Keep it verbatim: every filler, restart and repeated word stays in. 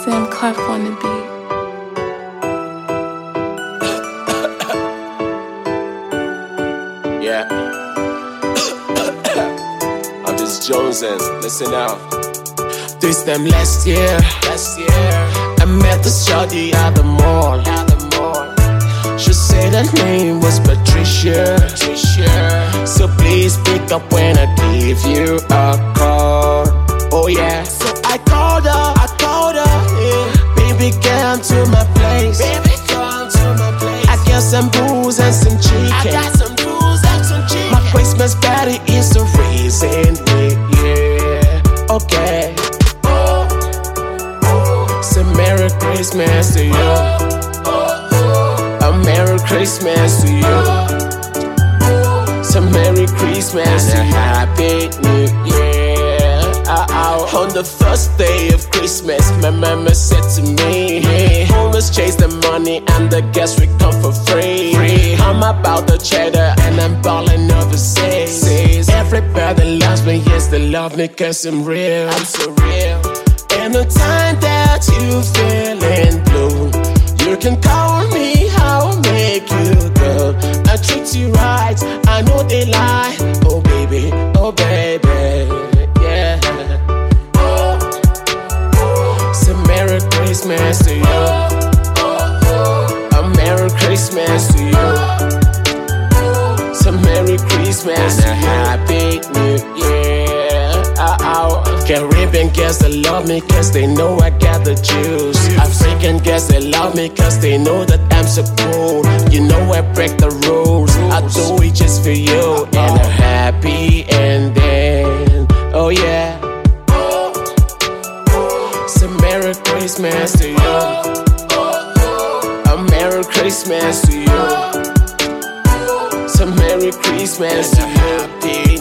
Sam Clef on the beat. Yeah. I'm just jonesing. Listen out. This time last year, last year, I met the shorty at the mall. At the mall. She said her name was Patricia. Patricia. So please pick up when I give you a call. Oh yeah. So I called her, I called her. Yeah. Baby, come to my place. Baby, come to my place. I got some booze and some chicken. I got some booze and some chicken. My Christmas party is the reason. Yeah. Okay. So Merry Christmas to you. A Merry Christmas to you. So Merry Christmas and a Happy New Year. Uh, uh, on the first day of Christmas, my mama said to me, hey, always chase the money and the gas will come for free. free. I'm about the cheddar and I'm balling overseas. Everybody loves me, yes, they love me cause I'm real. I'm so real. Anytime that you feeling blue, you can call me, I'll make you go. I treat you right, I know they lie. Oh baby, oh baby, yeah. So Merry Christmas to you. A Merry Christmas to you. So Merry Christmas and a Happy New Year. Caribbean girls, they love me cause they know I got the juice. African girls, they love me cause they know that I'm so cool. You know I break the rules, I do it just for you. And a happy ending, oh yeah. So Merry Christmas to you. A Merry Christmas to you. So Merry Christmas and a happy